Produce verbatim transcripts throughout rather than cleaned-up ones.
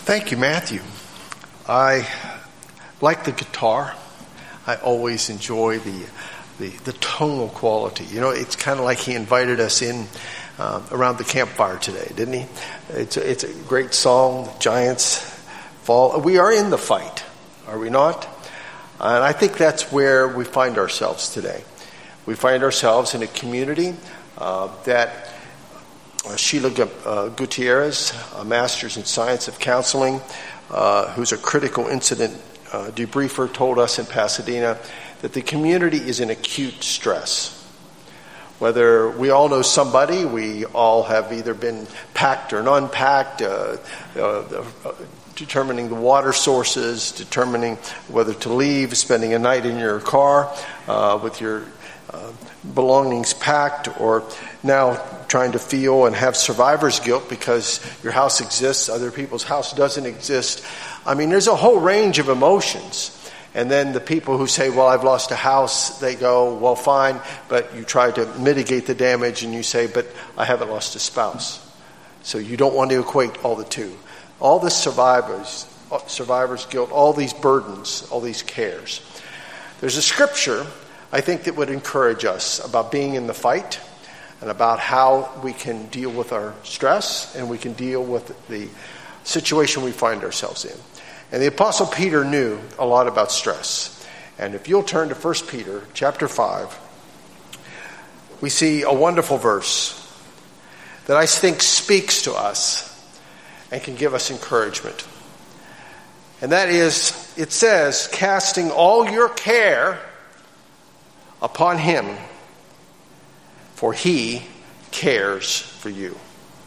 Thank you, Matthew. I like the guitar. I always enjoy the the, the tonal quality. You know, it's kind of like he invited us in uh, around the campfire today, didn't he? It's a, it's a great song, the Giants Fall. We are in the fight, are we not? And I think that's where we find ourselves today. We find ourselves in a community uh, that Uh, Sheila uh, Gutierrez, a master's in science of counseling, uh, who's a critical incident uh, debriefer, told us in Pasadena that the community is in acute stress. Whether we all know somebody, we all have either been packed or unpacked, uh, uh, uh, determining the water sources, determining whether to leave, spending a night in your car uh, with your uh, belongings packed, or now trying to feel and have survivor's guilt because your house exists, other people's house doesn't exist. I mean, there's a whole range of emotions. And then the people who say, well, I've lost a house, they go, well, fine, but you try to mitigate the damage and you say, but I haven't lost a spouse. So you don't want to equate all the two. All this survivor's, survivor's guilt, all these burdens, all these cares. There's a scripture, I think, that would encourage us about being in the fight, and about how we can deal with our stress and we can deal with the situation we find ourselves in. And the Apostle Peter knew a lot about stress. And if you'll turn to First Peter chapter five, we see a wonderful verse that I think speaks to us and can give us encouragement. And that is, it says, casting all your care upon him, for he cares for you.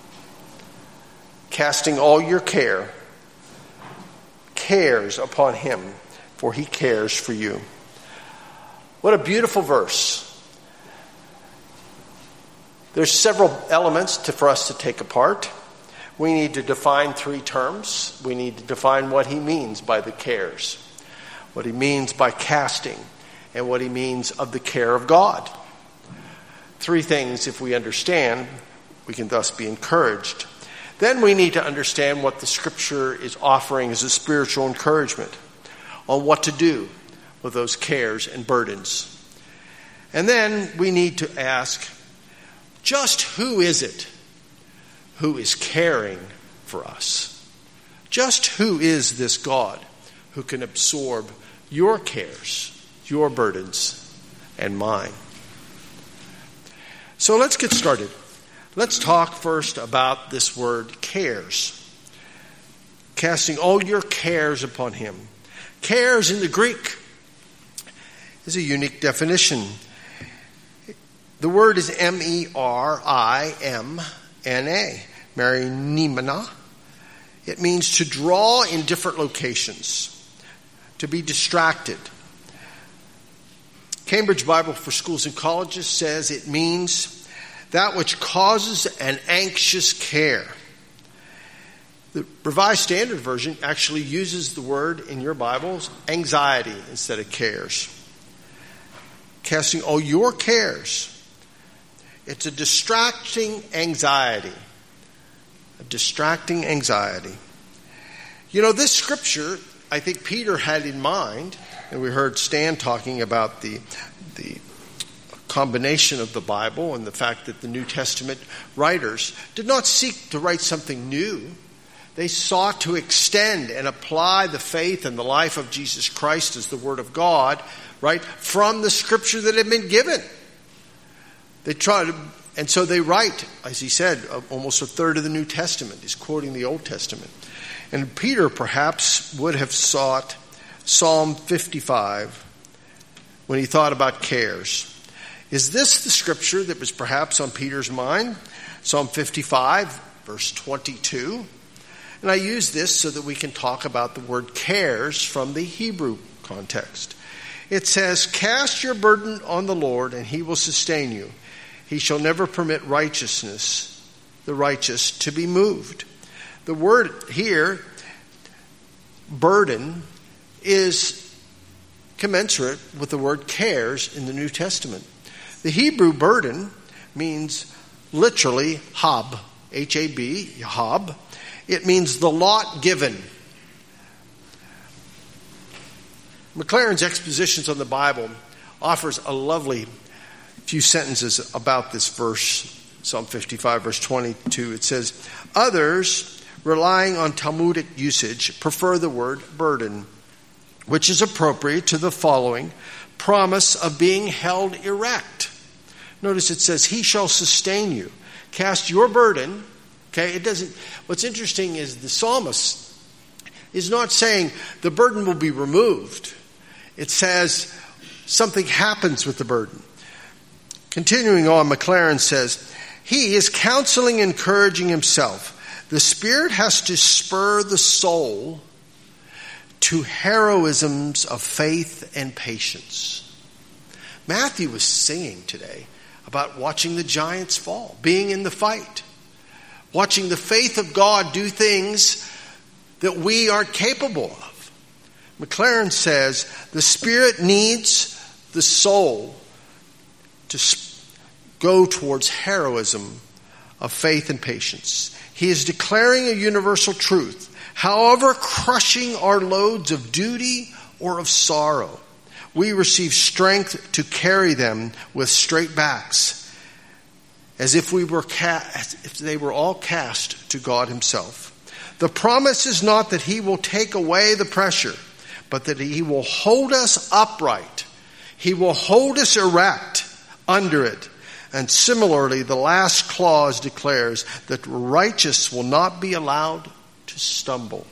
Casting all your care, cares upon him, for he cares for you. What a beautiful verse. There's several elements to, for us to take apart. We need to define three terms. We need to define what he means by the cares, what he means by casting, and what he means of the care of God. Three things, if we understand, we can thus be encouraged. Then we need to understand what the scripture is offering as a spiritual encouragement on what to do with those cares and burdens. And then we need to ask, just who is it who is caring for us? Just who is this God who can absorb your cares, your burdens, and mine? So let's get started. Let's talk first about this word cares. Casting all your cares upon him. Cares in the Greek is a unique definition. The word is M E R I M N A, merimnema. It means to draw in different locations, to be distracted. Cambridge Bible for Schools and Colleges says it means that which causes an anxious care. The Revised Standard Version actually uses the word in your Bibles, anxiety, instead of cares. Casting all your cares. It's a distracting anxiety. A distracting anxiety. You know, this scripture, I think Peter had in mind, and we heard Stan talking about the the combination of the Bible and the fact that the New Testament writers did not seek to write something new. They sought to extend and apply the faith and the life of Jesus Christ as the Word of God, right, from the scripture that had been given. They tried to, and so they write, as he said, almost a third of the New Testament is quoting the Old Testament. And Peter perhaps would have sought Psalm fifty-five when he thought about cares. Is this the scripture that was perhaps on Peter's mind? Psalm fifty-five, verse twenty-two. And I use this so that we can talk about the word cares from the Hebrew context. It says, cast your burden on the Lord and he will sustain you. He shall never permit righteousness, the righteous, to be moved. The word here, burden, is commensurate with the word cares in the New Testament. The Hebrew burden means literally hab, H A B, Hab. It means the lot given. McLaren's Expositions on the Bible offers a lovely few sentences about this verse, Psalm fifty-five, verse twenty-two. It says, others, relying on Talmudic usage, prefer the word burden, which is appropriate to the following promise of being held erect. Notice it says, he shall sustain you. Cast your burden. Okay, it doesn't, what's interesting is the psalmist is not saying the burden will be removed. It says something happens with the burden. Continuing on, McLaren says, he is counseling, encouraging himself. The Spirit has to spur the soul to heroisms of faith and patience. Matthew was singing today about watching the giants fall, being in the fight, watching the faith of God do things that we aren't capable of. McLaren says the Spirit needs the soul to go towards heroism of faith and patience. He is declaring a universal truth. However crushing our loads of duty or of sorrow, we receive strength to carry them with straight backs, as if we were cast, if they were all cast to God himself. The promise is not that he will take away the pressure, but that he will hold us upright. He will hold us erect under it. And similarly, the last clause declares that the righteous will not be allowed to stumble.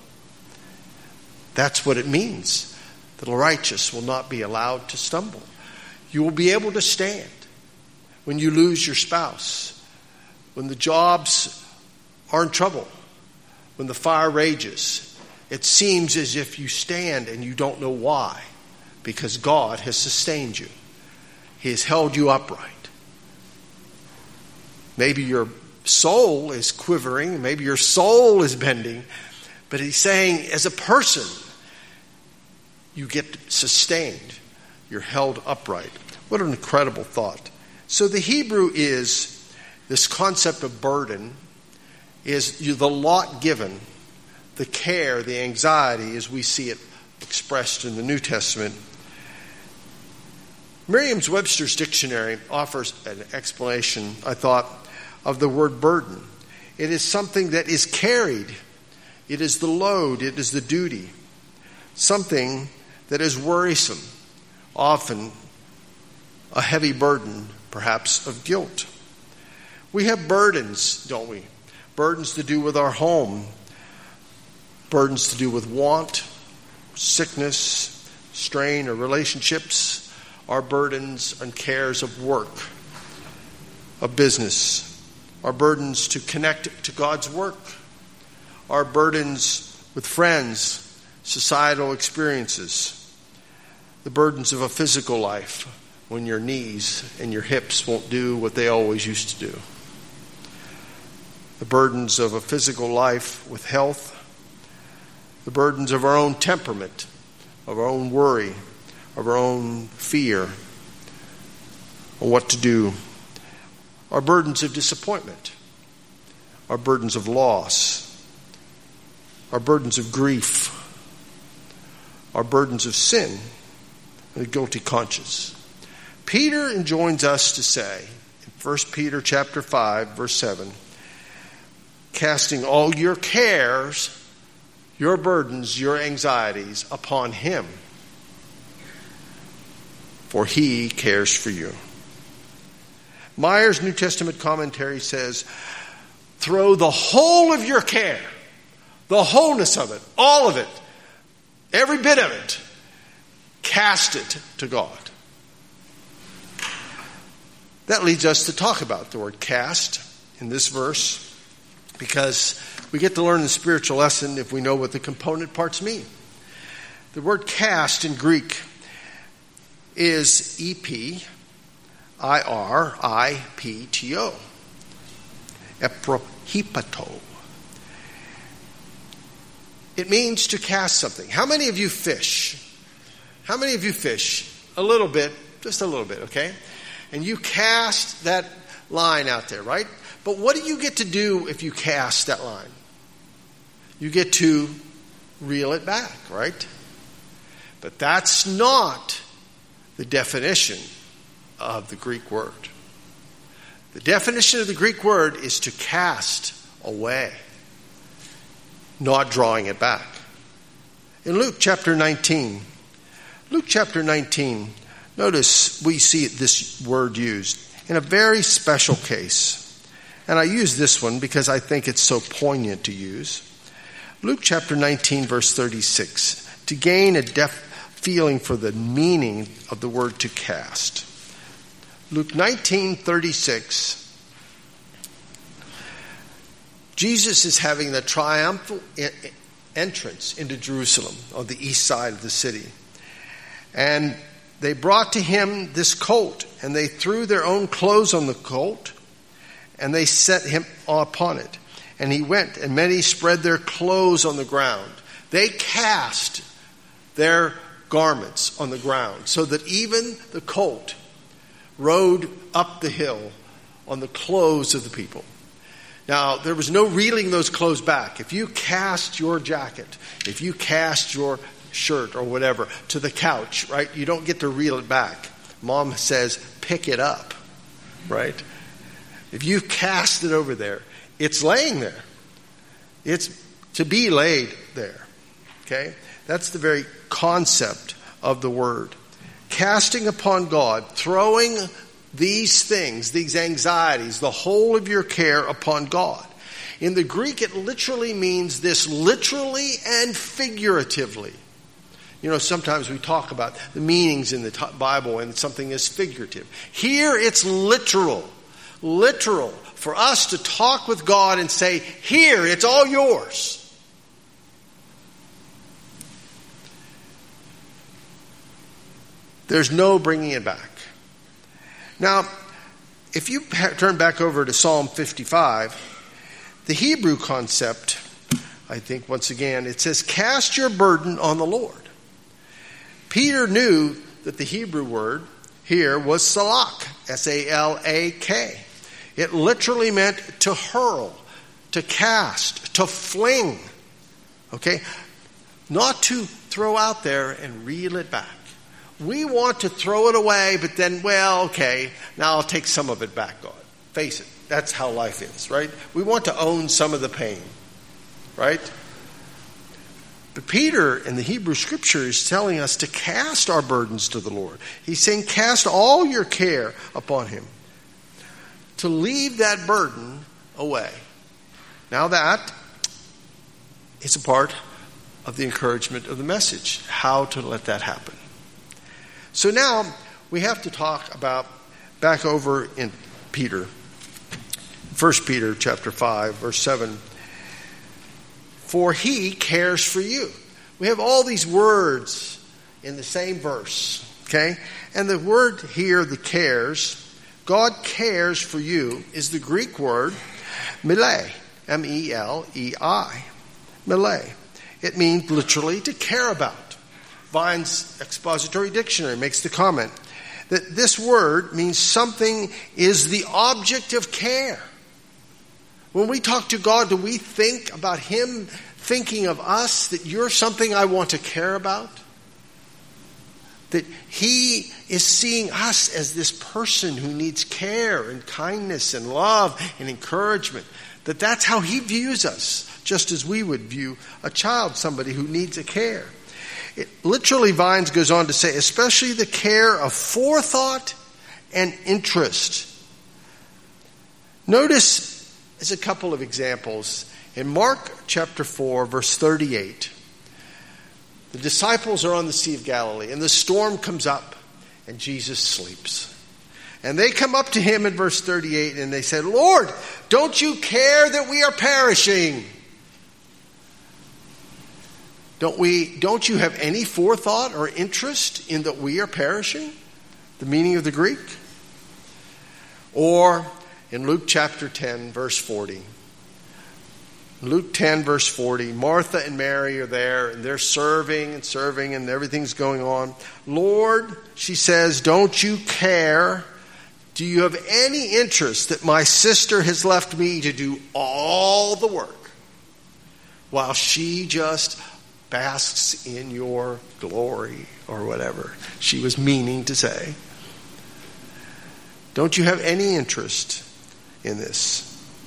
That's what it means. The righteous will not be allowed to stumble. You will be able to stand when you lose your spouse, when the jobs are in trouble, when the fire rages. It seems as if you stand and you don't know why, because God has sustained you. He has held you upright. Maybe your soul is quivering, maybe your soul is bending, but he's saying as a person, you get sustained. You're held upright. What an incredible thought. So the Hebrew is, this concept of burden is the lot given, the care, the anxiety as we see it expressed in the New Testament. Merriam-Webster's dictionary offers an explanation, I thought, of the word burden. It is something that is carried. It is the load. It is the duty. Something that is worrisome. Often a heavy burden, perhaps, of guilt. We have burdens, don't we? Burdens to do with our home. Burdens to do with want, sickness, strain, or relationships. Our burdens and cares of work, of business. Our burdens to connect to God's work. Our burdens with friends, societal experiences. The burdens of a physical life when your knees and your hips won't do what they always used to do. The burdens of a physical life with health. The burdens of our own temperament, of our own worry, of our own fear, on what to do. Our burdens of disappointment, our burdens of loss, our burdens of grief, our burdens of sin, and a guilty conscience. Peter enjoins us to say, in First Peter chapter five, verse seven, casting all your cares, your burdens, your anxieties upon him, for he cares for you. Meyer's New Testament commentary says, throw the whole of your care, the wholeness of it, all of it, every bit of it, cast it to God. That leads us to talk about the word cast in this verse, because we get to learn the spiritual lesson if we know what the component parts mean. The word cast in Greek is E P I R I P T O. Eprohipato. It means to cast something. How many of you fish? How many of you fish? A little bit, just a little bit, okay? And you cast that line out there, right? but what do you get to do if you cast that line? You get to reel it back, right? But that's not the definition of the Greek word. The definition of the Greek word is to cast away, not drawing it back. In Luke chapter nineteen, Luke chapter nineteen, notice we see this word used in a very special case. And I use this one because I think it's so poignant to use. Luke chapter nineteen, verse thirty-six, to gain a def feeling for the meaning of the word to cast. Luke nineteen, thirty-six. Jesus is having the triumphal entrance into Jerusalem on the east side of the city. And they brought to him this colt, and they threw their own clothes on the colt, and they set him upon it. And he went, and many spread their clothes on the ground. They cast their garments on the ground, so that even the colt rode up the hill on the clothes of the people. Now, there was no reeling those clothes back. If you cast your jacket, if you cast your shirt or whatever to the couch, right, you don't get to reel it back. Mom says, pick it up, right? If you cast it over there, it's laying there. It's to be laid there, okay? That's the very concept of the word. Casting upon God, throwing these things, these anxieties, the whole of your care upon God. In the Greek, it literally means this literally and figuratively. You know, sometimes we talk about the meanings in the Bible and something is figurative. Here it's literal. Literal. For us to talk with God and say, here, it's all yours. There's no bringing it back. Now, if you turn back over to Psalm fifty-five, the Hebrew concept, I think once again, it says, cast your burden on the Lord. Peter knew that the Hebrew word here was salak, S A L A K. It literally meant to hurl, to cast, to fling. Okay? Not to throw out there and reel it back. We want to throw it away, but then, well, okay, now I'll take some of it back, God. Face it, that's how life is, right? We want to own some of the pain, right? But Peter in the Hebrew scripture is telling us to cast our burdens to the Lord. He's saying cast all your care upon him. To leave that burden away. Now that is a part of the encouragement of the message. How to let that happen. So now we have to talk about back over in Peter. First Peter chapter five, verse seven. For he cares for you. We have all these words in the same verse. Okay? And the word here, the cares, God cares for you, is the Greek word milei. M E L E I. Milei. It means literally to care about. Vine's Expository Dictionary makes the comment that this word means something is the object of care. When we talk to God, do we think about him thinking of us, that you're something I want to care about? That he is seeing us as this person who needs care and kindness and love and encouragement. That that's how he views us, just as we would view a child, somebody who needs a care. It literally, Vines goes on to say, especially the care of forethought and interest. Notice, as a couple of examples, in Mark chapter four, verse thirty-eight, the disciples are on the Sea of Galilee, and the storm comes up, and Jesus sleeps. And they come up to him in verse thirty-eight, and they said, Lord, don't you care that we are perishing? Don't we? Don't you have any forethought or interest in that we are perishing? The meaning of the Greek? Or in Luke chapter ten, verse forty. Luke ten, verse forty, Martha and Mary are there, and they're serving and serving, and everything's going on. Lord, she says, don't you care Do you have any interest that my sister has left me to do all the work while she just basks in your glory, or whatever she was meaning to say? Don't you have any interest in this?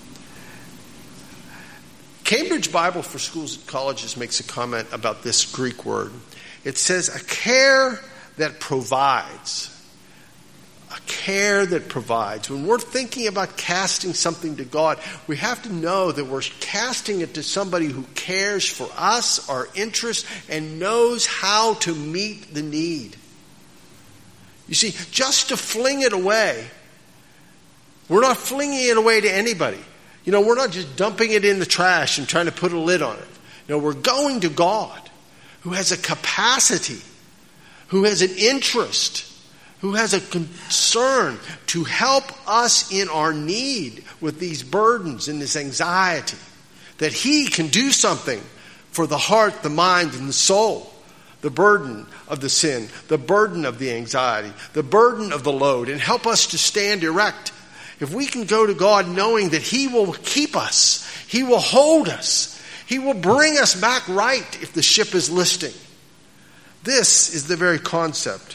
Cambridge Bible for Schools and Colleges makes a comment about this Greek word. It says, a care that provides. A care that provides. When we're thinking about casting something to God, we have to know that we're casting it to somebody who cares for us, our interests, and knows how to meet the need. You see, just to fling it away, we're not flinging it away to anybody. You know, we're not just dumping it in the trash and trying to put a lid on it. No, we're going to God, who has a capacity, who has an interest, who has a concern to help us in our need with these burdens and this anxiety, that He can do something for the heart, the mind, and the soul. The burden of the sin, the burden of the anxiety, the burden of the load, and help us to stand erect. If we can go to God knowing that He will keep us, He will hold us, He will bring us back right if the ship is listing. This is the very concept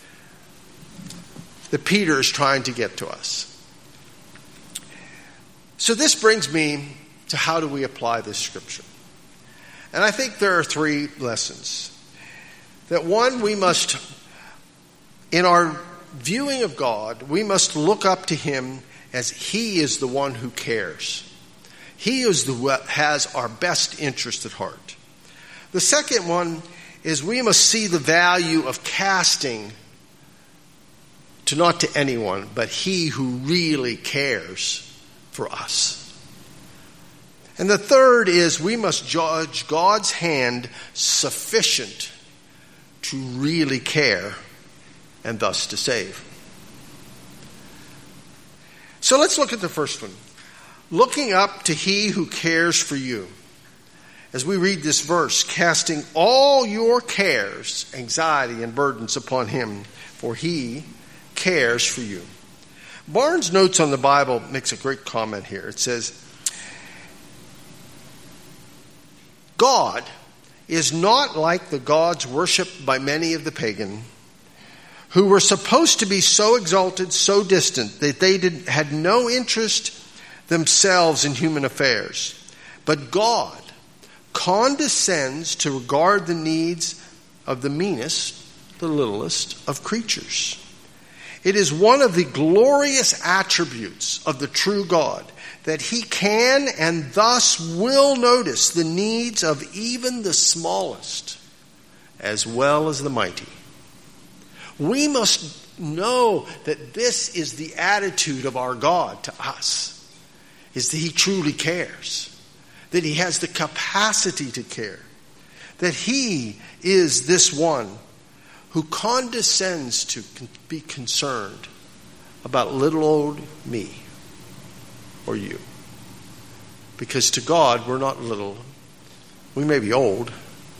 that Peter is trying to get to us. So this brings me to how do we apply this scripture? And I think there are three lessons. That one, we must, in our viewing of God, we must look up to Him as He is the one who cares. He is the what has our best interest at heart. The second one is we must see the value of casting to not to anyone, but He who really cares for us. And the third is we must judge God's hand sufficient to really care and thus to save. So let's look at the first one. Looking up to He who cares for you. As we read this verse, casting all your cares, anxiety, and burdens upon Him, for He cares for you. Barnes' Notes on the Bible makes a great comment here. It says, God is not like the gods worshipped by many of the pagan, who were supposed to be so exalted, so distant, that they did, had no interest themselves in human affairs. But God condescends to regard the needs of the meanest, the littlest of creatures. It is one of the glorious attributes of the true God that He can and thus will notice the needs of even the smallest as well as the mighty. We must know that this is the attitude of our God to us, is that He truly cares, that He has the capacity to care, that He is this one who condescends to be concerned about little old me or you. Because to God, we're not little. We may be old,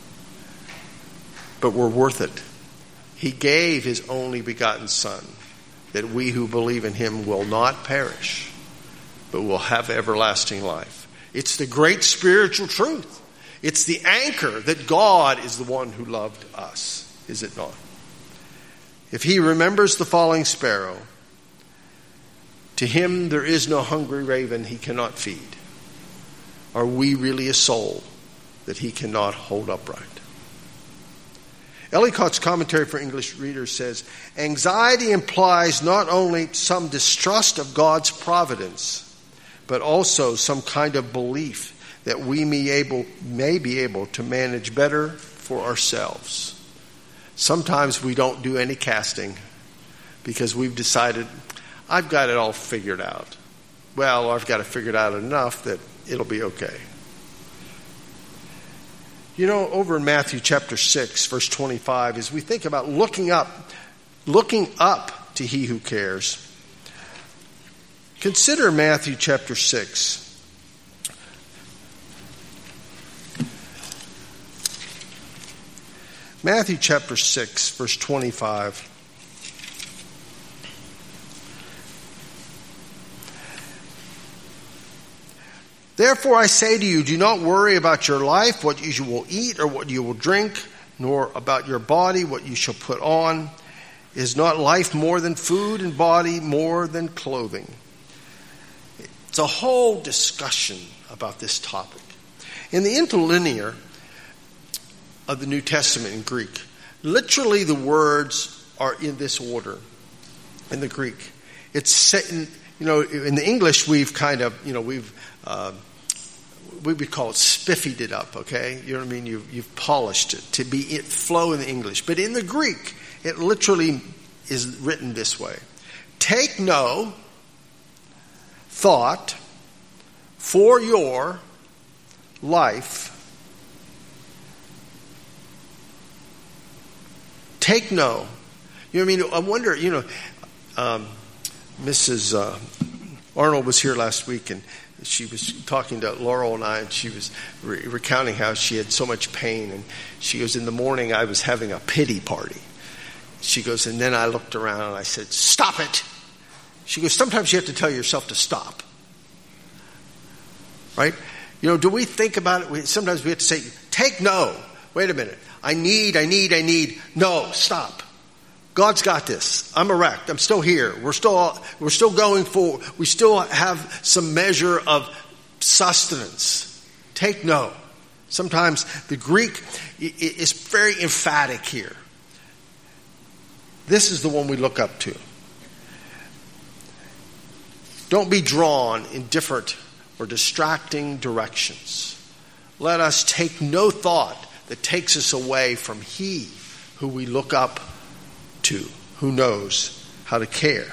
but we're worth it. He gave His only begotten Son, that we who believe in Him will not perish, but will have everlasting life. It's the great spiritual truth. It's the anchor that God is the one who loved us, is it not? If He remembers the falling sparrow, to Him there is no hungry raven He cannot feed. Are we really a soul that He cannot hold upright? Ellicott's commentary for English readers says, anxiety implies not only some distrust of God's providence, but also some kind of belief that we may, able, may be able to manage better for ourselves. Sometimes we don't do any casting because we've decided, I've got it all figured out. Well, I've got it figured out enough that it'll be okay. You know, over in Matthew chapter six, verse twenty-five, as we think about looking up, looking up to He who cares, consider Matthew chapter six. Matthew chapter six, verse twenty-five. Therefore I say to you, do not worry about your life, what you will eat or what you will drink, nor about your body, what you shall put on. Is not life more than food, and body more than clothing? It's a whole discussion about this topic. In the interlinear of the New Testament in Greek, literally the words are in this order in the Greek. It's set in, you know, in the English we've kind of, you know, we've, uh, we would call it spiffied it up, okay? You know what I mean? You've, you've polished it to be it flow in the English. But in the Greek, it literally is written this way. Take no thought for your life. Take no. You know what I mean? I wonder, you know, um, Missus Uh, Arnold was here last week, and she was talking to Laurel and I, and she was re- recounting how she had so much pain. And she goes, in the morning I was having a pity party. She goes, and then I looked around and I said, stop it. She goes, sometimes you have to tell yourself to stop. Right? You know, do we think about it? We, sometimes we have to say, take no. Wait a minute. I need, I need, I need. No, stop. God's got this. I'm erect. I'm still here. We're still, we're still going forward. We still have some measure of sustenance. Take no. Sometimes the Greek is very emphatic here. This is the one we look up to. Don't be drawn in different or distracting directions. Let us take no thought that takes us away from He who we look up to, who knows how to care.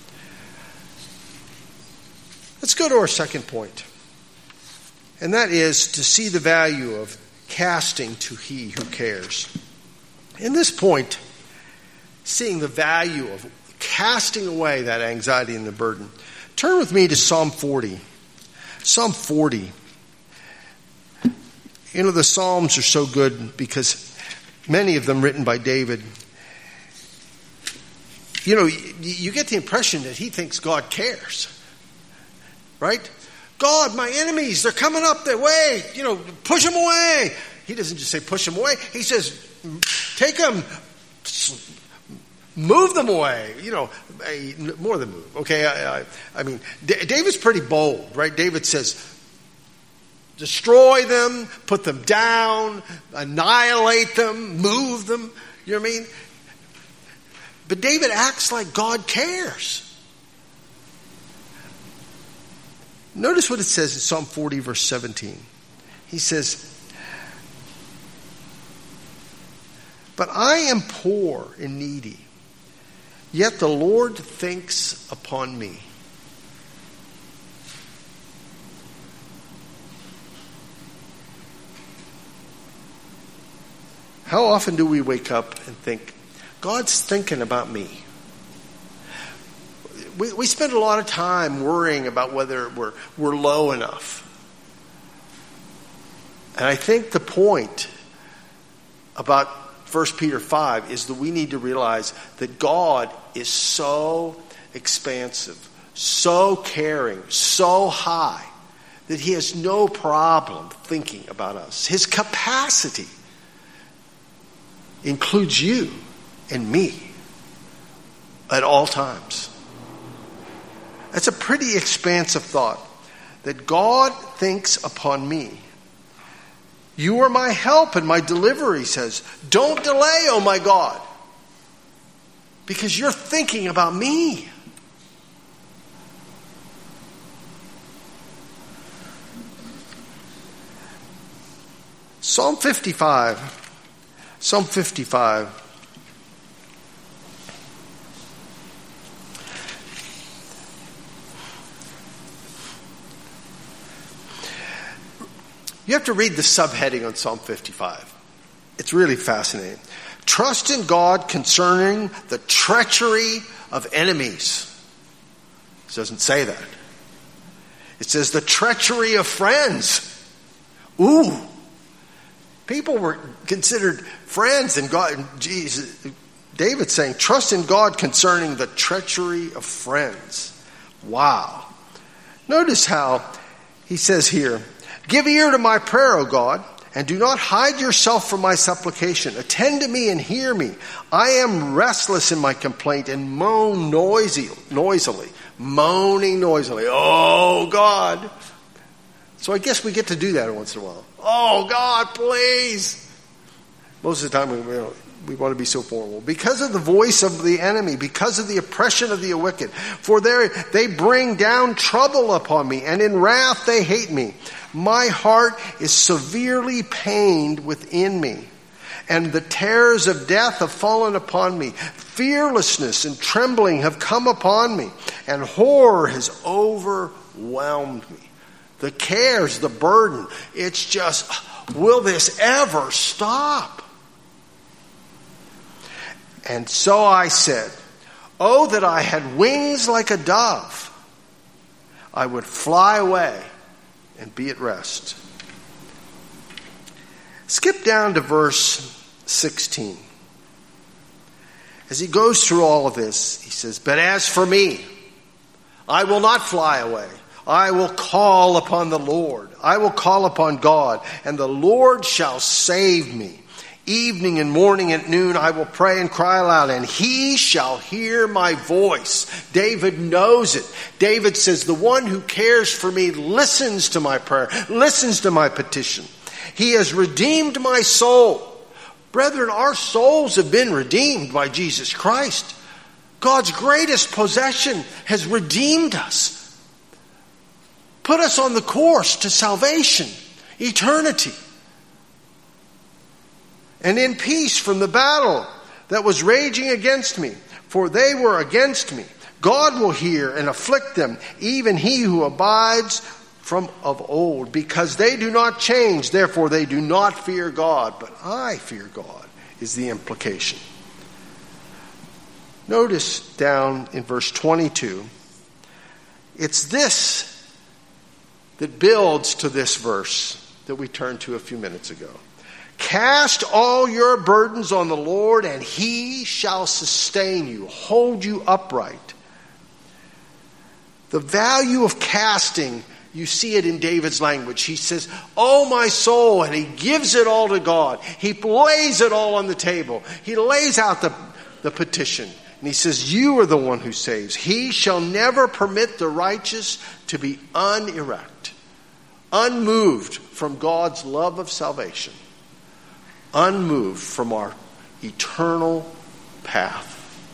Let's go to our second point. And that is to see the value of casting to He who cares. In this point, seeing the value of casting away that anxiety and the burden. Turn with me to Psalm forty. Psalm forty. You know, the Psalms are so good because many of them written by David. You know, you get the impression that he thinks God cares. Right? God, my enemies, they're coming up their way. You know, push them away. He doesn't just say push them away. He says, take them, move them away. You know, more than move. Okay, I, I, I mean, David's pretty bold, right? David says, destroy them, put them down, annihilate them, move them. You know what I mean? But David acts like God cares. Notice what it says in Psalm forty, verse seventeen. He says, but I am poor and needy, yet the Lord thinks upon me. How often do we wake up and think, God's thinking about me? We, we spend a lot of time worrying about whether we're, we're low enough. And I think the point about First Peter five is that we need to realize that God is so expansive, so caring, so high, that He has no problem thinking about us. His capacity includes you and me at all times. That's a pretty expansive thought, that God thinks upon me. You are my help and my deliverer, He says. Don't delay, oh my God, because you're thinking about me. Psalm fifty-five. Psalm fifty-five. You have to read the subheading on Psalm fifty-five. It's really fascinating. Trust in God concerning the treachery of enemies. It doesn't say that. It says the treachery of friends. Ooh. People were considered friends in God. Jesus, David's saying, trust in God concerning the treachery of friends. Wow. Notice how he says here, give ear to my prayer, O God, and do not hide yourself from my supplication. Attend to me and hear me. I am restless in my complaint and moan noisy, noisily, moaning noisily. Oh, God. So I guess we get to do that once in a while. Oh, God, please. Most of the time we, you know, we want to be so formal. Because of the voice of the enemy, because of the oppression of the wicked, for they bring down trouble upon me, and in wrath they hate me. My heart is severely pained within me, and the terrors of death have fallen upon me. Fearlessness and trembling have come upon me, and horror has overwhelmed me. The cares, the burden, it's just, will this ever stop? And so I said, oh, that I had wings like a dove. I would fly away and be at rest. Skip down to verse sixteen. As he goes through all of this, he says, but as for me, I will not fly away. I will call upon the Lord. I will call upon God, and the Lord shall save me. Evening and morning and noon I will pray and cry aloud, and he shall hear my voice. David knows it. David says, the one who cares for me listens to my prayer, listens to my petition. He has redeemed my soul. Brethren, our souls have been redeemed by Jesus Christ. God's greatest possession has redeemed us. Put us on the course to salvation, eternity. And in peace from the battle that was raging against me, for they were against me. God will hear and afflict them, even he who abides from of old, because they do not change, therefore they do not fear God, but I fear God, is the implication. Notice down in verse twenty-two, it's this that builds to this verse that we turned to a few minutes ago. Cast all your burdens on the Lord, and he shall sustain you, hold you upright. The value of casting, you see it in David's language. He says, oh, my soul, and he gives it all to God. He lays it all on the table. He lays out the, the petition. And he says, you are the one who saves. He shall never permit the righteous to be unerect, unmoved from God's love of salvation, unmoved from our eternal path.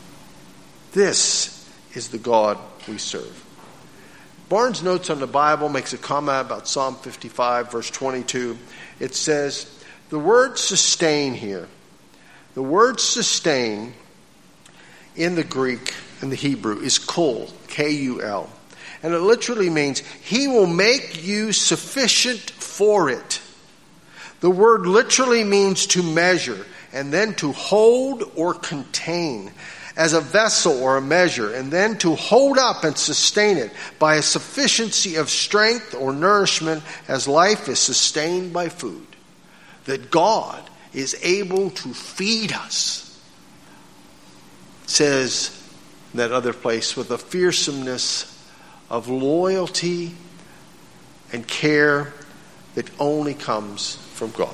This is the God we serve. Barnes' Notes on the Bible makes a comment about Psalm fifty-five, verse twenty-two. It says, the word sustain here, the word sustain in the Greek and the Hebrew is kul, K U L. And it literally means he will make you sufficient for it. The word literally means to measure and then to hold or contain as a vessel or a measure, and then to hold up and sustain it by a sufficiency of strength or nourishment as life is sustained by food. That God is able to feed us. It says in that other place, with a fearsomeness of loyalty and care that only comes from God.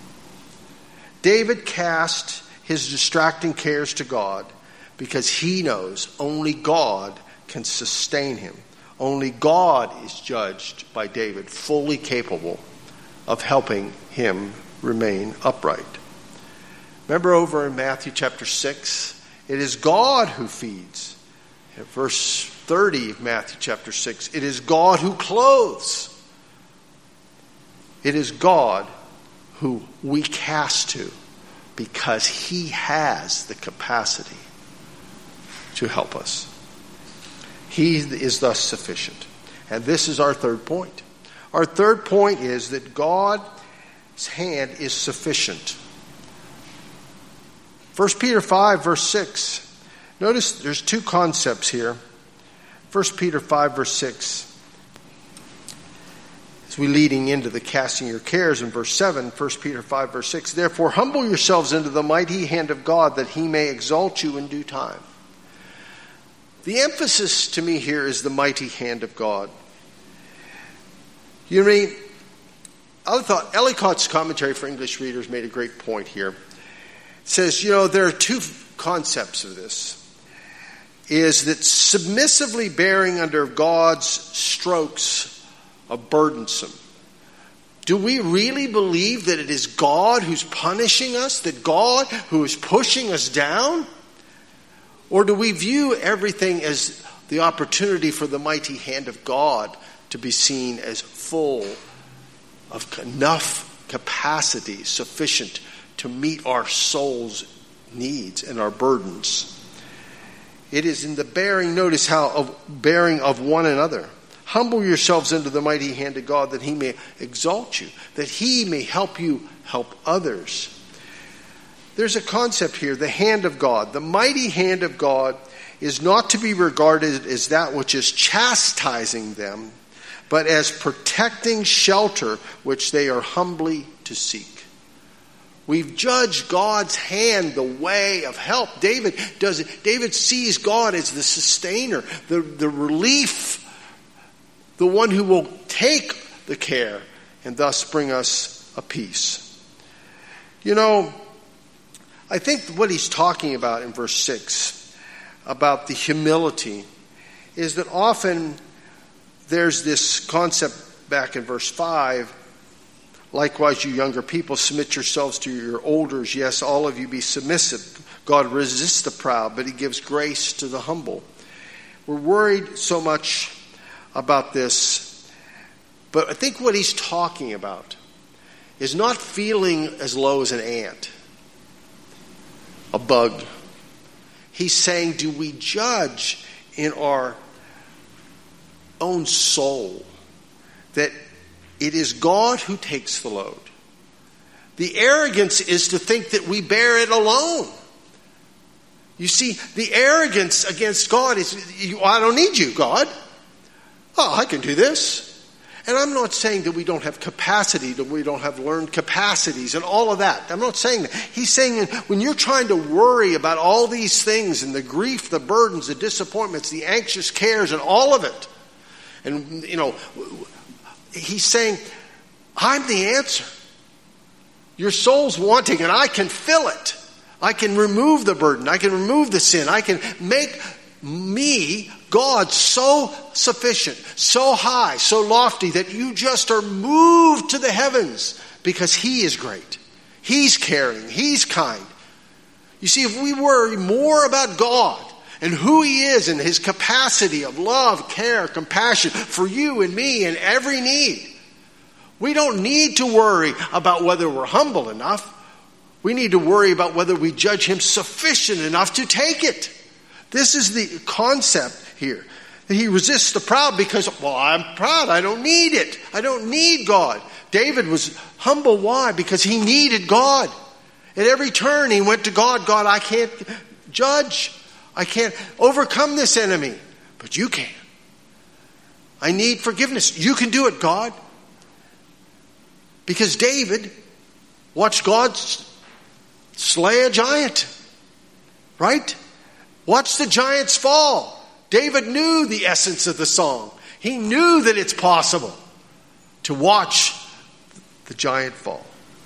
David cast his distracting cares to God because he knows only God can sustain him. Only God is judged by David fully capable of helping him remain upright. Remember over in Matthew chapter six, it is God who feeds. In verse thirty of Matthew chapter six, it is God who clothes. It is God who we cast to because he has the capacity to help us. He is thus sufficient. And this is our third point. Our third point is that God's hand is sufficient. First Peter five, verse six. Notice there's two concepts here. First Peter five, verse six. As we leading into the casting your cares in verse seven, First Peter five, verse six. Therefore humble yourselves into the mighty hand of God, that he may exalt you in due time. The emphasis to me here is the mighty hand of God. You mean, I thought Ellicott's commentary for English readers made a great point here. It says, you know, there are two concepts of this. Is that submissively bearing under God's strokes are burdensome. Do we really believe that it is God who's punishing us, that God who is pushing us down? Or do we view everything as the opportunity for the mighty hand of God to be seen as full of enough capacity sufficient to meet our soul's needs and our burdens? It is in the bearing, notice how, of bearing of one another. Humble yourselves under the mighty hand of God that he may exalt you, that he may help you help others. There's a concept here, the hand of God. The mighty hand of God is not to be regarded as that which is chastising them, but as protecting shelter which they are humbly to seek. We've judged God's hand the way of help. David does it. David sees God as the sustainer, the, the relief, the one who will take the care and thus bring us a peace. You know, I think what he's talking about in verse six, about the humility, is that often there's this concept back in verse five. Likewise, you younger people, submit yourselves to your elders. Yes, all of you be submissive. God resists the proud, but he gives grace to the humble. We're worried so much about this, but I think what he's talking about is not feeling as low as an ant, a bug. He's saying, do we judge in our own soul that it is God who takes the load? The arrogance is to think that we bear it alone. You see, the arrogance against God is, I don't need you, God. Oh, I can do this. And I'm not saying that we don't have capacity, that we don't have learned capacities and all of that. I'm not saying that. He's saying when you're trying to worry about all these things and the grief, the burdens, the disappointments, the anxious cares and all of it, and, you know, he's saying, I'm the answer. Your soul's wanting and I can fill it. I can remove the burden. I can remove the sin. I can make me, God, so sufficient, so high, so lofty that you just are moved to the heavens because he is great. He's caring. He's kind. You see, if we worry more about God and who he is and his capacity of love, care, compassion for you and me and every need, we don't need to worry about whether we're humble enough. We need to worry about whether we judge him sufficient enough to take it. This is the concept here. He resists the proud because, well, I'm proud. I don't need it. I don't need God. David was humble. Why? Because he needed God. At every turn he went to God. God, I can't judge. I can't overcome this enemy. But you can. I need forgiveness. You can do it, God. Because David watched God slay a giant. Right? Watch the giants fall. David knew the essence of the song. He knew that it's possible to watch the giant fall.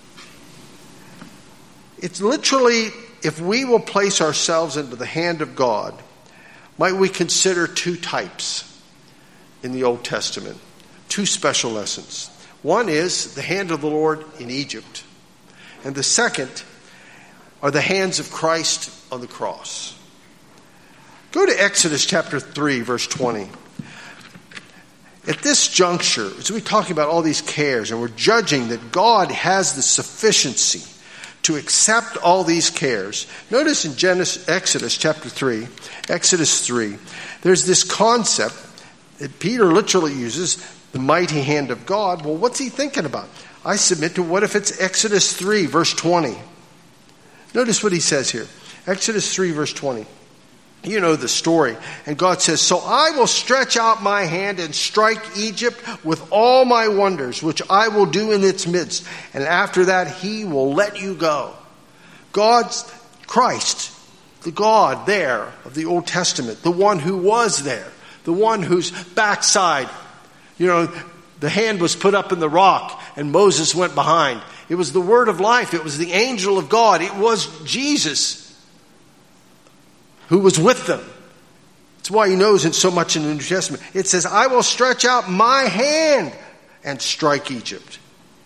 It's literally, if we will place ourselves into the hand of God, might we consider two types in the Old Testament, two special lessons. One is the hand of the Lord in Egypt, and the second are the hands of Christ on the cross. Go to Exodus chapter three, verse twenty. At this juncture, as we're talking about all these cares, and we're judging that God has the sufficiency to accept all these cares, notice in Genesis, Exodus chapter three, Exodus three, there's this concept that Peter literally uses, the mighty hand of God. Well, what's he thinking about? I submit to, what if it's Exodus three, verse twenty? Notice what he says here. Exodus three, verse twenty. You know the story. And God says, so I will stretch out my hand and strike Egypt with all my wonders, which I will do in its midst. And after that, he will let you go. God's Christ, the God there of the Old Testament, the one who was there, the one whose backside, you know, the hand was put up in the rock and Moses went behind. It was the word of life. It was the angel of God. It was Jesus who was with them. That's why he knows it so much in the New Testament. It says, I will stretch out my hand and strike Egypt.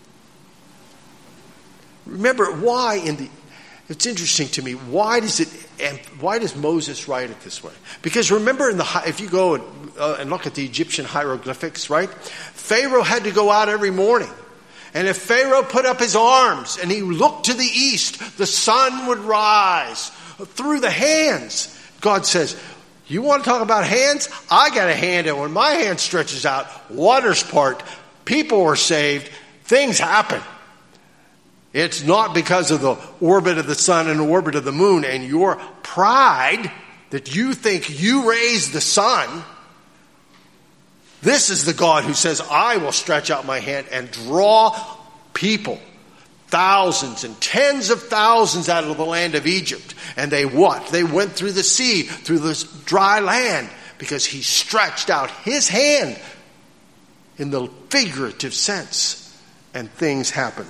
Remember why in the, it's interesting to me, why does it, and why does Moses write it this way? Because remember in the, if you go and, uh, and look at the Egyptian hieroglyphics, right? Pharaoh had to go out every morning. And if Pharaoh put up his arms and he looked to the east, the sun would rise through the hands. God says, you want to talk about hands? I got a hand, and when my hand stretches out, waters part, people are saved, things happen. It's not because of the orbit of the sun and the orbit of the moon and your pride that you think you raised the sun. This is the God who says, I will stretch out my hand and draw people, thousands and tens of thousands out of the land of Egypt. And they what? They went through the sea, through this dry land, because he stretched out his hand in the figurative sense, and things happened.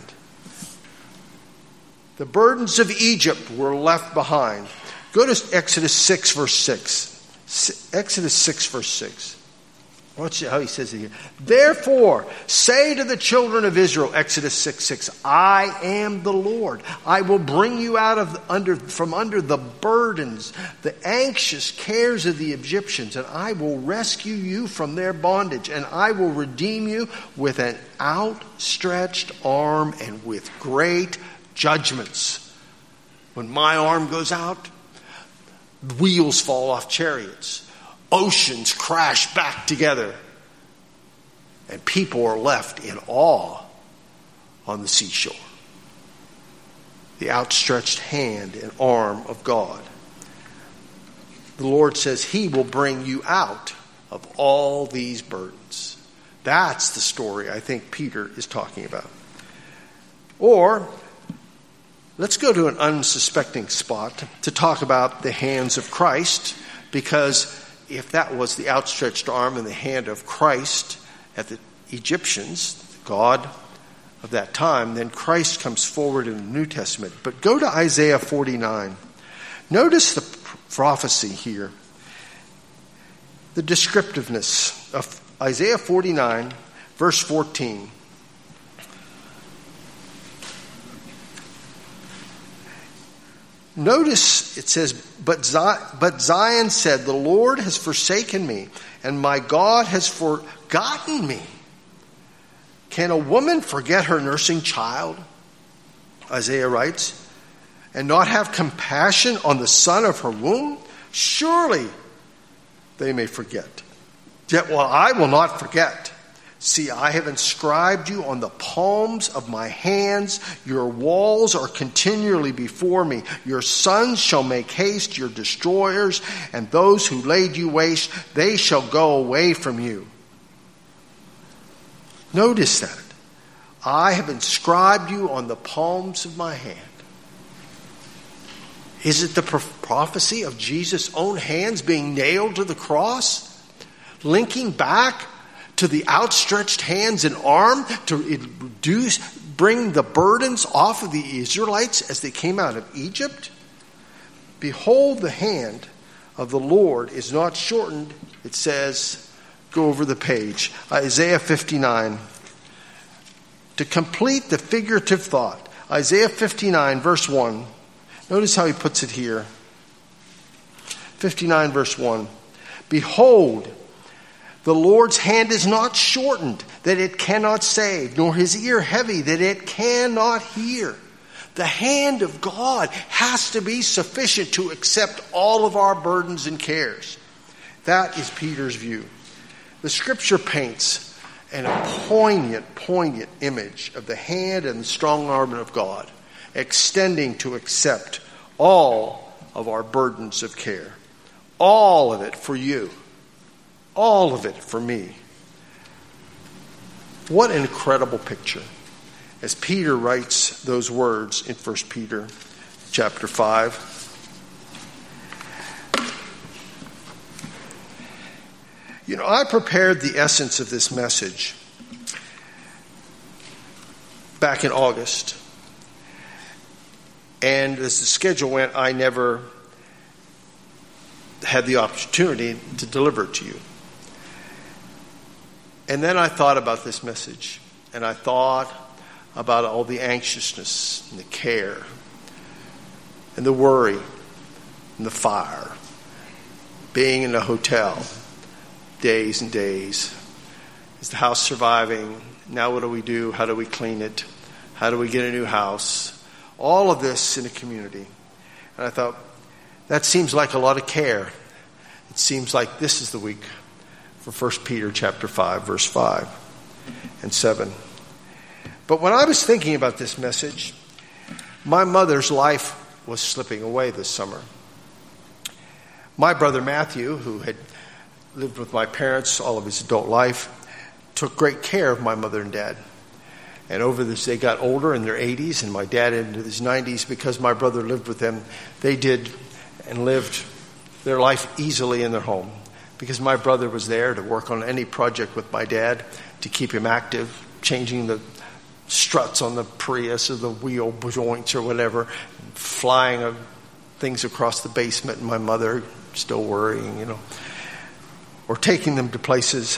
The burdens of Egypt were left behind. Go to Exodus six, verse six. Exodus six, verse six. Watch how he says it here. Therefore, say to the children of Israel, Exodus six, six, I am the Lord. I will bring you out of under from under the burdens, the anxious cares of the Egyptians, and I will rescue you from their bondage, and I will redeem you with an outstretched arm and with great judgments. When my arm goes out, wheels fall off chariots. Oceans crash back together. And people are left in awe on the seashore. The outstretched hand and arm of God. The Lord says he will bring you out of all these burdens. That's the story I think Peter is talking about. Or, let's go to an unsuspecting spot to talk about the hands of Christ, because if that was the outstretched arm and the hand of Christ at the Egyptians, God of that time, then Christ comes forward in the New Testament. But go to Isaiah forty-nine. Notice the prophecy here. The descriptiveness of Isaiah forty-nine, verse fourteen. Notice it says, but Zion said, the Lord has forsaken me, and my God has forgotten me. Can a woman forget her nursing child? Isaiah writes, and not have compassion on the son of her womb? Surely they may forget. Yet, well, I will not forget. See, I have inscribed you on the palms of my hands. Your walls are continually before me. Your sons shall make haste, your destroyers, and those who laid you waste, they shall go away from you. Notice that. I have inscribed you on the palms of my hand. Is it the prophecy of Jesus' own hands being nailed to the cross? Linking back to the outstretched hands and arm to reduce, bring the burdens off of the Israelites as they came out of Egypt? Behold, the hand of the Lord is not shortened. It says, go over the page, Isaiah fifty-nine. To complete the figurative thought, Isaiah fifty-nine, verse one. Notice how he puts it here. fifty-nine, verse one. Behold, the Lord's hand is not shortened, that it cannot save, nor his ear heavy, that it cannot hear. The hand of God has to be sufficient to accept all of our burdens and cares. That is Peter's view. The scripture paints an a poignant, poignant image of the hand and the strong arm of God, extending to accept all of our burdens of care. All of it for you. All of it for me. What an incredible picture. As Peter writes those words in First Peter chapter five. You know, I prepared the essence of this message back in August. And as the schedule went, I never had the opportunity to deliver it to you. And then I thought about this message, and I thought about all the anxiousness and the care and the worry and the fire, being in a hotel, days and days. Is the house surviving? Now what do we do? How do we clean it? How do we get a new house? All of this in a community. And I thought, that seems like a lot of care. It seems like this is the week for First Peter chapter five, verse five and seven. But when I was thinking about this message, my mother's life was slipping away this summer. My brother Matthew, who had lived with my parents all of his adult life, took great care of my mother and dad. And over this, they got older in their eighties, and my dad into his nineties. Because my brother lived with them, they did and lived their life easily in their home. Because my brother was there to work on any project with my dad to keep him active, changing the struts on the Prius or the wheel joints or whatever, flying uh, things across the basement, and my mother still worrying, you know, or taking them to places.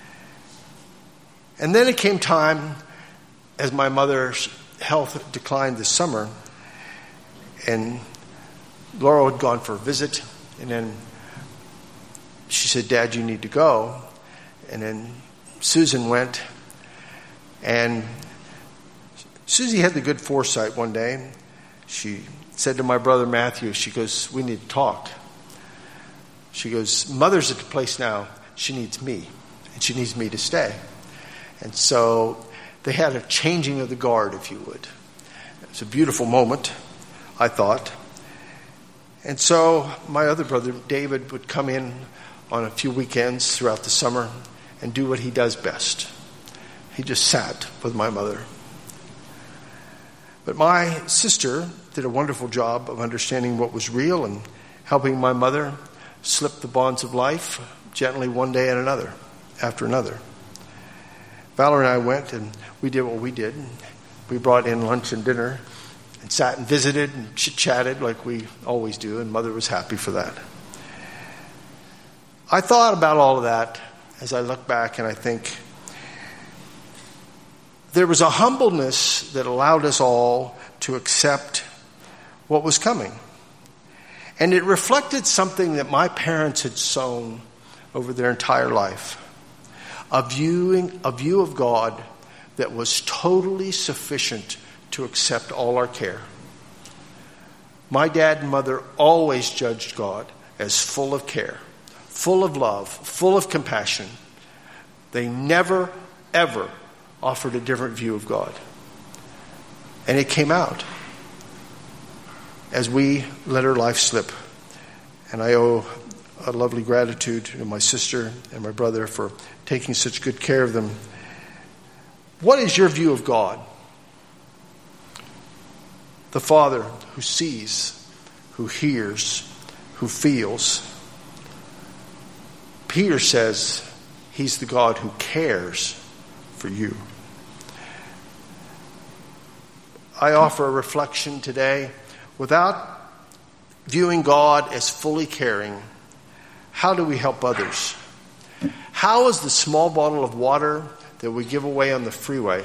And then it came time, as my mother's health declined this summer, and Laura had gone for a visit, and then she said, Dad, you need to go. And then Susan went, and Susie had the good foresight one day. She said to my brother Matthew, she goes, we need to talk. She goes, Mother's at the place now. She needs me, and she needs me to stay. And so they had a changing of the guard, if you would. It was a beautiful moment, I thought. And so my other brother, David, would come in on a few weekends throughout the summer and do what he does best. He just sat with my mother. But my sister did a wonderful job of understanding what was real and helping my mother slip the bonds of life gently one day and another after another. Valerie and I went, and we did what we did. We brought in lunch and dinner and sat and visited and chit-chatted like we always do, and Mother was happy for that. I thought about all of that as I look back, and I think there was a humbleness that allowed us all to accept what was coming. And it reflected something that my parents had sown over their entire life. A viewing, a view of God that was totally sufficient to accept all our care. My dad and mother always judged God as full of care, full of love, full of compassion. They never, ever offered a different view of God. And it came out as we let our life slip. And I owe a lovely gratitude to my sister and my brother for taking such good care of them. What is your view of God? The Father who sees, who hears, who feels. Peter says he's the God who cares for you. I offer a reflection today. Without viewing God as fully caring, how do we help others? How is the small bottle of water that we give away on the freeway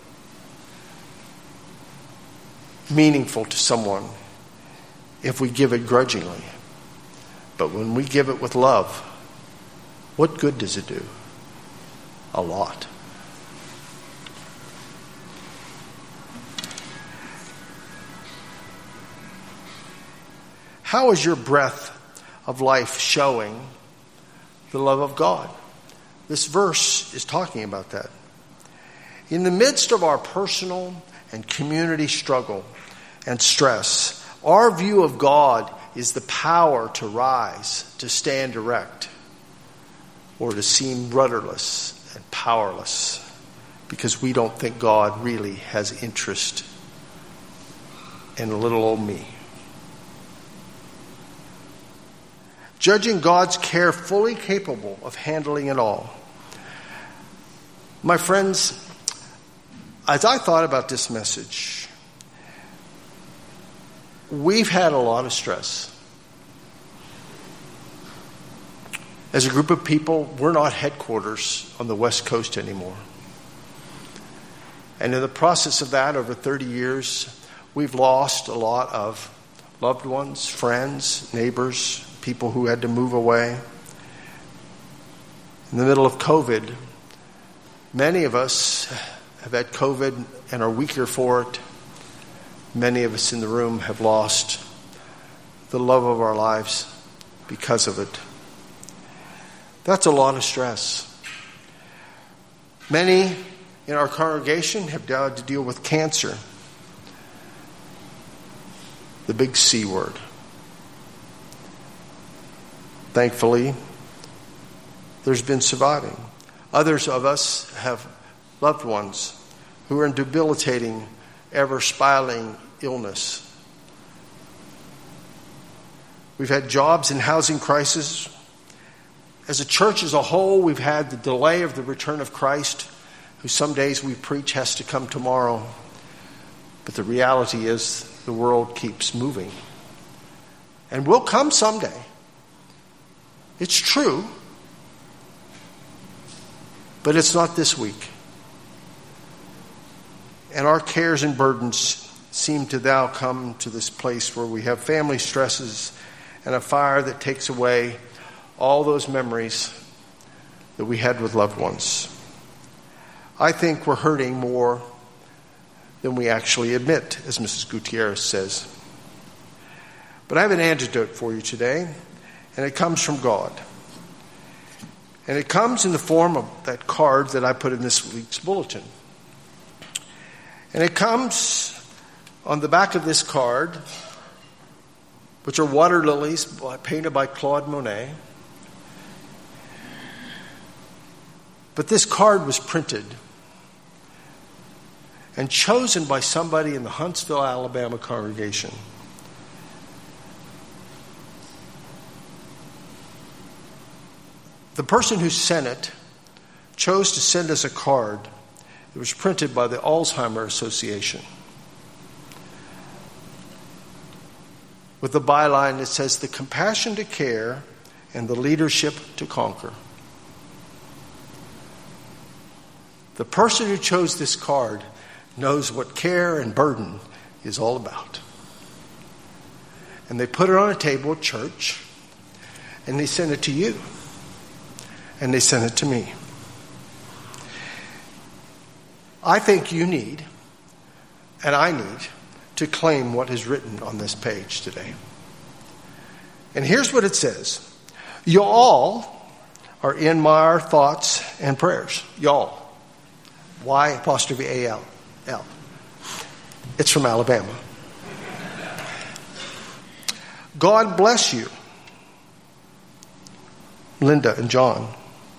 meaningful to someone if we give it grudgingly? But when we give it with love, what good does it do? A lot. How is your breath of life showing the love of God? This verse is talking about that. In the midst of our personal and community struggle and stress, our view of God is the power to rise, to stand erect, or to seem rudderless and powerless because we don't think God really has interest in little old me. Judging God's care fully capable of handling it all. My friends, as I thought about this message, we've had a lot of stress. As a group of people, we're not headquarters on the West Coast anymore. And in the process of that, over thirty years, we've lost a lot of loved ones, friends, neighbors, people who had to move away. In the middle of COVID, many of us have had COVID and are weaker for it. Many of us in the room have lost the love of our lives because of it. That's a lot of stress. Many in our congregation have had to deal with cancer. The big C word. Thankfully, there's been surviving. Others of us have loved ones who are in debilitating, ever spiraling illness. We've had jobs and housing crisis. As a church as a whole, we've had the delay of the return of Christ, who some days we preach has to come tomorrow. But the reality is the world keeps moving. And will come someday. It's true. But it's not this week. And our cares and burdens seem to now come to this place where we have family stresses and a fire that takes away all those memories that we had with loved ones. I think we're hurting more than we actually admit, as Missus Gutierrez says. But I have an antidote for you today, and it comes from God. And it comes in the form of that card that I put in this week's bulletin. And it comes on the back of this card, which are water lilies painted by Claude Monet. But this card was printed and chosen by somebody in the Huntsville, Alabama congregation. The person who sent it chose to send us a card that was printed by the Alzheimer's Association with the byline that says, "The compassion to care and the leadership to conquer." The person who chose this card knows what care and burden is all about. And they put it on a table at church, and they sent it to you. And they sent it to me. I think you need, and I need, to claim what is written on this page today. And here's what it says. You all are in my thoughts and prayers. Y'all. Y apostrophe A L. L. It's from Alabama. God bless you, Linda and John.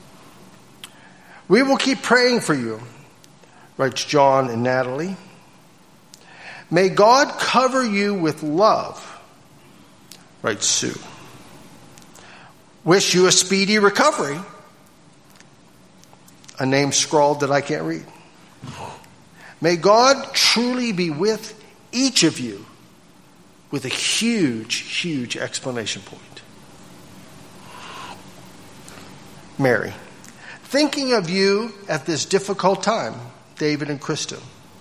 We will keep praying for you, writes John and Natalie. May God cover you with love, writes Sue. Wish you a speedy recovery. A name scrawled that I can't read. May God truly be with each of you, with a huge, huge exclamation point. Mary. Thinking of you at this difficult time, David and Krista.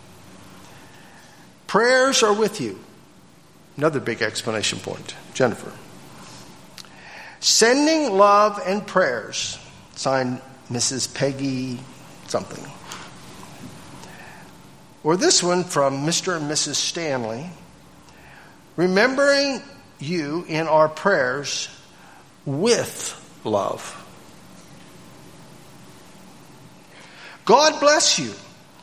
Prayers are with you. Another big exclamation point. Jennifer. Sending love and prayers. Signed Missus Peggy something. Or this one from Mister and Missus Stanley. Remembering you in our prayers with love. God bless you.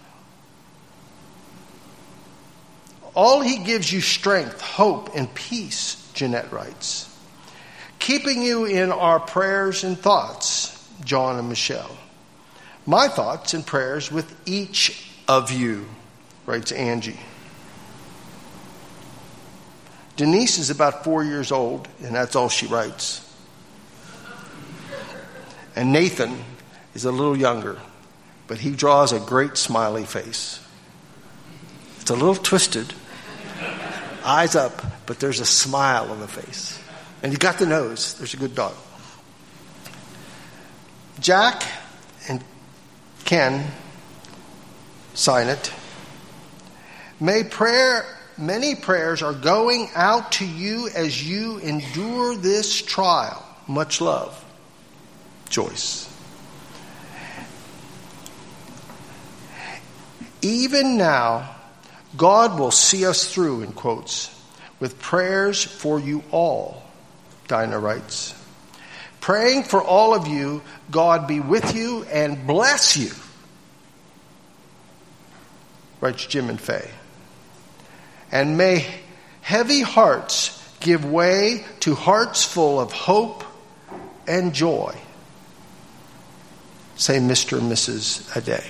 All he gives you strength, hope, and peace, Jeanette writes. Keeping you in our prayers and thoughts, John and Michelle. My thoughts and prayers with each of you, writes Angie. Denise is about four years old, and that's all she writes. And Nathan is a little younger, but he draws a great smiley face. It's a little twisted. Eyes up, but there's a smile on the face. And you got the nose. There's a good dog. Jack and Ken sign it. May prayer, many prayers are going out to you as you endure this trial. Much love, Joyce. Even now, God will see us through, in quotes, with prayers for you all, Dinah writes. Praying for all of you, God be with you and bless you, writes Jim and Faye. And may heavy hearts give way to hearts full of hope and joy, say Mister and Missus Aday.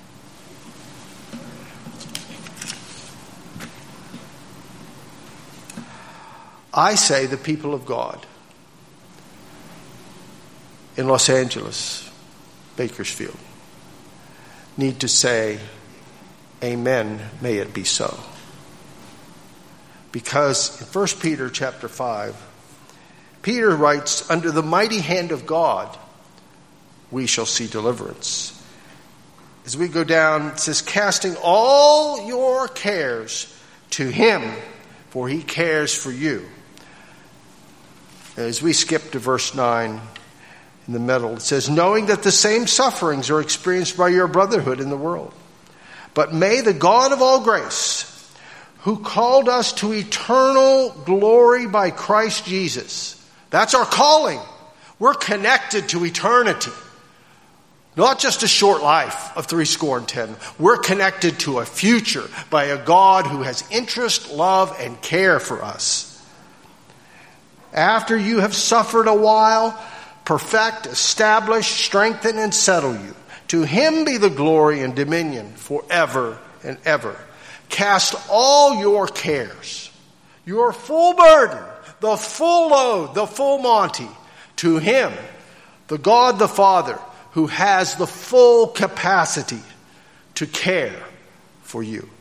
I say the people of God in Los Angeles, Bakersfield, need to say, amen, may it be so. Because in First Peter chapter five, Peter writes, under the mighty hand of God, we shall see deliverance. As we go down, it says, casting all your cares to him, for he cares for you. As we skip to verse nine in the middle, it says, knowing that the same sufferings are experienced by your brotherhood in the world. But may the God of all grace, who called us to eternal glory by Christ Jesus. That's our calling. We're connected to eternity. Not just a short life of three score and ten. We're connected to a future by a God who has interest, love, and care for us. After you have suffered a while, perfect, establish, strengthen, and settle you. To him be the glory and dominion forever and ever. Cast all your cares, your full burden, the full load, the full Monty, to him, the God the Father, who has the full capacity to care for you.